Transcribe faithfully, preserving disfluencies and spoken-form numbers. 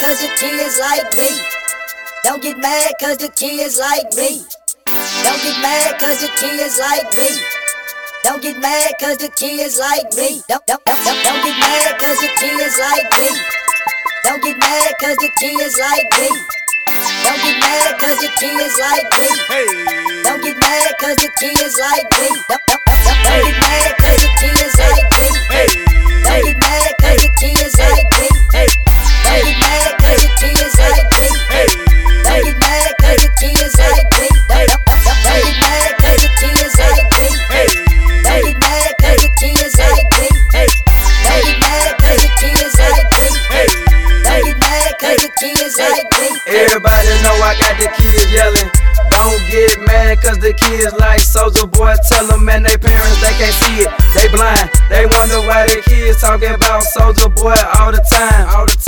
cause the kids like me. Don't get mad cause the kids like me. Don't get mad cause the kids like me. Don't get mad cause the kids like me. Don't, don't, don't, don't, don't get mad cause the kids like me. Don't get mad cause the kids like me. Don't get mad cause the kids like me. Don't get mad cause the kids like me. Don't, don't, don't, don't, don't get mad cause the kids like me. Don't get mad cause the kids like me. Don't get mad cause the kids like me. Don't get mad cause the kids like me. Don't, don't, don't, don't get mad cause the kids like me. Don't get mad cause the kids like me. Don't get mad cause the kids like me. Don't get mad cause the kids like me. Everybody know I got the kids yelling. Don't get mad cause the kids like Soulja Boy. Tell them and they parents they can't see it, they blind. They wonder why their kids talking about Soulja Boy all the time. All the time.